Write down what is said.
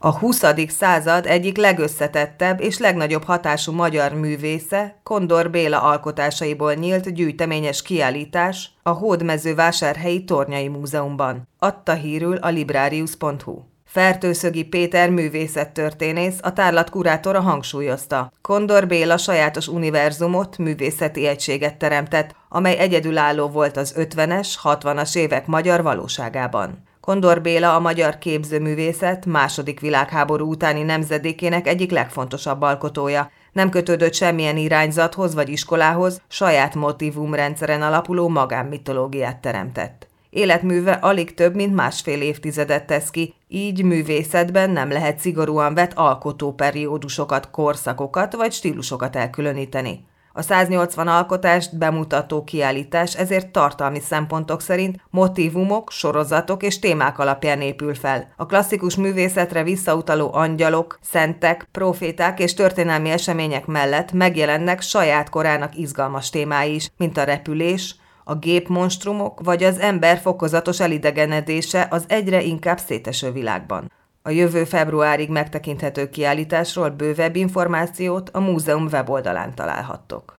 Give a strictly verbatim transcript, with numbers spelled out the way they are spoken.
A huszadik század egyik legösszetettebb és legnagyobb hatású magyar művésze, Kondor Béla alkotásaiból nyílt gyűjteményes kiállítás a Hódmezővásárhelyi Tornyai Múzeumban, adta hírül a librarius pont hu. Fertőszögi Péter művészettörténész, a tárlat kurátora hangsúlyozta: Kondor Béla sajátos univerzumot, művészeti egységet teremtett, amely egyedülálló volt az ötvenes, hatvanas évek magyar valóságában. Kondor Béla a magyar képzőművészet második világháború utáni nemzedékének egyik legfontosabb alkotója. Nem kötődött semmilyen irányzathoz vagy iskolához, saját motívumrendszeren alapuló magánmitológiát teremtett. Életműve alig több mint másfél évtizedet tesz ki, így művészetben nem lehet szigorúan vett alkotóperiódusokat, korszakokat vagy stílusokat elkülöníteni. A száznyolcvan alkotást bemutató kiállítás ezért tartalmi szempontok szerint motívumok, sorozatok és témák alapján épül fel. A klasszikus művészetre visszautaló angyalok, szentek, proféták és történelmi események mellett megjelennek saját korának izgalmas témái is, mint a repülés, a gépmonstrumok vagy az ember fokozatos elidegenedése az egyre inkább széteső világban. A jövő februárig megtekinthető kiállításról bővebb információt a múzeum weboldalán találhattok.